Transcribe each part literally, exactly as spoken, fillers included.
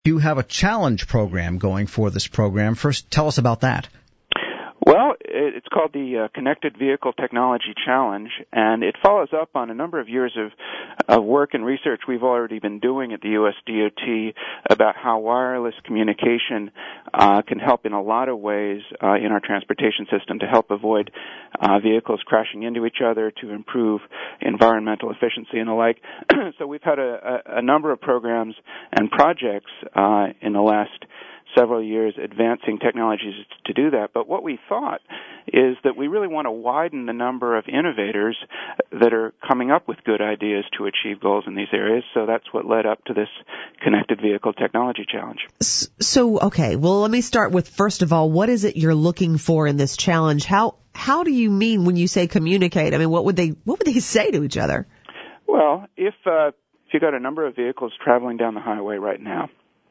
You have a challenge program going for this program. First, tell us about that. Well, it's called the uh, Connected Vehicle Technology Challenge, and it follows up on a number of years of, of work and research we've already been doing at the U S D O T about how wireless communication uh, can help in a lot of ways uh, in our transportation system to help avoid uh, vehicles crashing into each other, to improve environmental efficiency and the like. So we've had a, a, a number of programs and projects uh, in the last several years advancing technologies to do that. But what we thought is that we really want to widen the number of innovators that are coming up with good ideas to achieve goals in these areas. So that's what led up to this Connected Vehicle Technology Challenge. So, okay, well, let me start with, first of all, what is it you're looking for in this challenge? How how do you mean when you say communicate? I mean, what would they what would they say to each other? Well, if uh, if you got a number of vehicles traveling down the highway right now,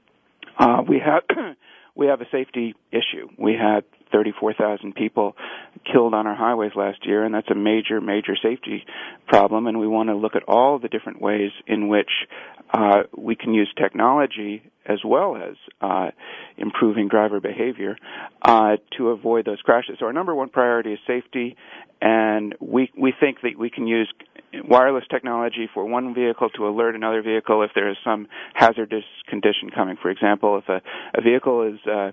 Uh, we have we have a safety issue. We had thirty-four thousand people killed on our highways last year, and that's a major, major safety problem. And we want to look at all the different ways in which uh, we can use technology as well as uh, improving driver behavior uh, to avoid those crashes. So our number one priority is safety, and we we think that we can use wireless technology for one vehicle to alert another vehicle if there is some hazardous condition coming. For example, if a, a vehicle is uh,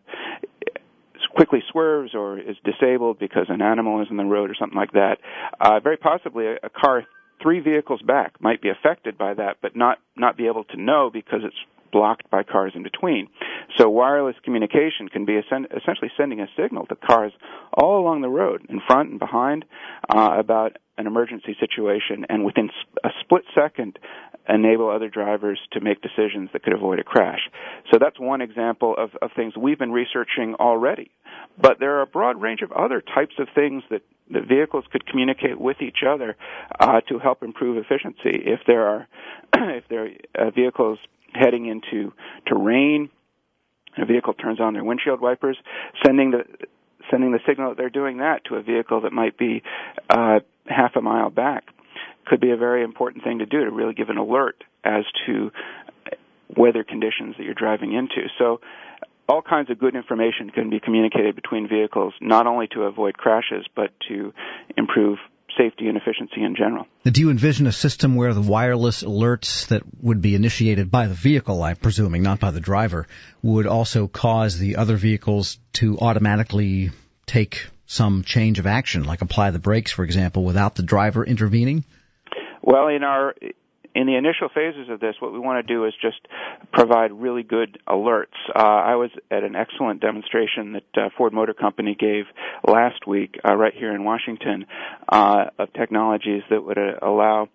quickly swerves or is disabled because an animal is in the road or something like that, uh, very possibly a, a car three vehicles back might be affected by that, but not, not be able to know because it's blocked by cars in between. So wireless communication can be essentially sending a signal to cars all along the road, in front and behind, uh, about an emergency situation, and within a split second enable other drivers to make decisions that could avoid a crash. So that's one example of, of things we've been researching already. But there are a broad range of other types of things that the vehicles could communicate with each other uh, to help improve efficiency. If there are if there are uh, vehicles heading into to rain, a vehicle turns on their windshield wipers, sending the sending the signal that they're doing that to a vehicle that might be uh, half a mile back could be a very important thing to do to really give an alert as to weather conditions that you're driving into. So all kinds of good information can be communicated between vehicles, not only to avoid crashes, but to improve safety and efficiency in general. Do you envision a system where the wireless alerts that would be initiated by the vehicle, I'm presuming, not by the driver, would also cause the other vehicles to automatically take some change of action, like apply the brakes, for example, without the driver intervening? Well, in our in the initial phases of this, what we want to do is just provide really good alerts. Uh, I was at an excellent demonstration that uh, Ford Motor Company gave last week uh, right here in Washington uh, of technologies that would uh, allow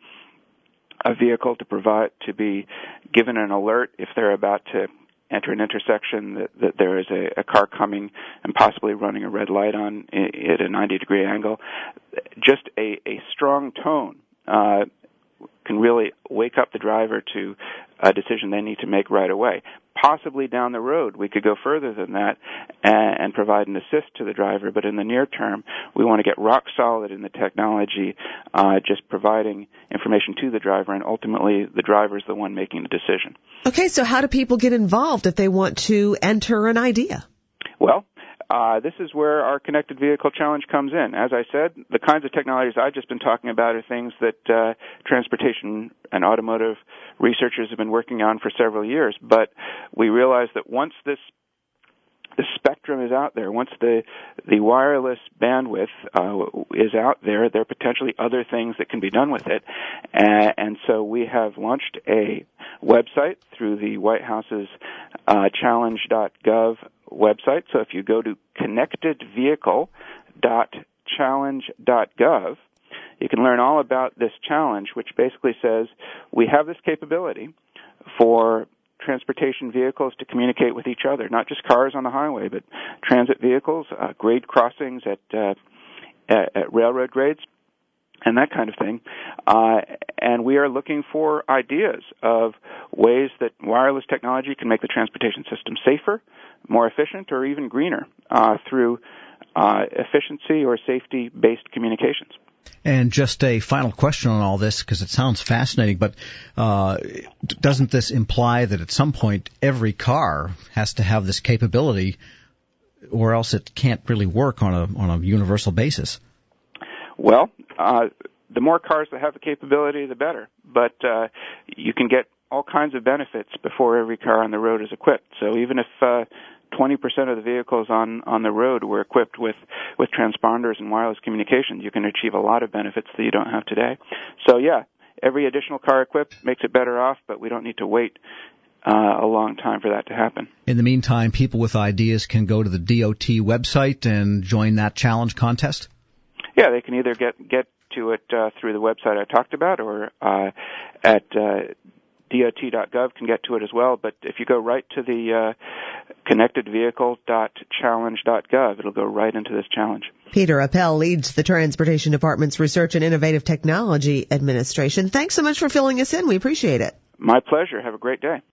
a vehicle to provide to be given an alert if they're about to enter an intersection, that, that there is a, a car coming and possibly running a red light on at a ninety degree angle. Just a, a strong tone uh, can really wake up the driver to a decision they need to make right away. Possibly down the road, we could go further than that and, and provide an assist to the driver, but in the near term, we want to get rock solid in the technology, uh, just providing information to the driver, and ultimately the driver is the one making the decision. Okay, so how do people get involved if they want to enter an idea? Well, Uh, this is where our Connected Vehicle Challenge comes in. As I said, the kinds of technologies I've just been talking about are things that uh, transportation and automotive researchers have been working on for several years. But we realize that once this the spectrum is out there, once the the wireless bandwidth uh, is out there, there are potentially other things that can be done with it. And, and so we have launched a website through the White House's uh, challenge dot gov website. So if you go to connected vehicle dot challenge dot gov, you can learn all about this challenge, which basically says we have this capability for transportation vehicles to communicate with each other, not just cars on the highway, but transit vehicles, uh, grade crossings at, uh, at, at railroad grades, and that kind of thing. Uh, and we are looking for ideas of ways that wireless technology can make the transportation system safer, more efficient, or even greener uh, through uh, efficiency or safety-based communications. And just a final question on all this, because it sounds fascinating, but uh, doesn't this imply that at some point every car has to have this capability, or else it can't really work on a on a universal basis? Well, uh, the more cars that have the capability, the better. But uh, you can get all kinds of benefits before every car on the road is equipped. So even if uh, twenty percent of the vehicles on, on the road were equipped with, with transponders and wireless communications, you can achieve a lot of benefits that you don't have today. So yeah, every additional car equipped makes it better off, but we don't need to wait uh, a long time for that to happen. In the meantime, people with ideas can go to the D O T website and join that challenge contest? Yeah, they can either get, get to it uh, through the website I talked about, or uh, at uh, D O T dot gov can get to it as well. But if you go right to the uh, connected vehicle dot challenge dot gov, it'll go right into this challenge. Peter Appel leads the Transportation Department's Research and Innovative Technology Administration. Thanks so much for filling us in. We appreciate it. My pleasure. Have a great day.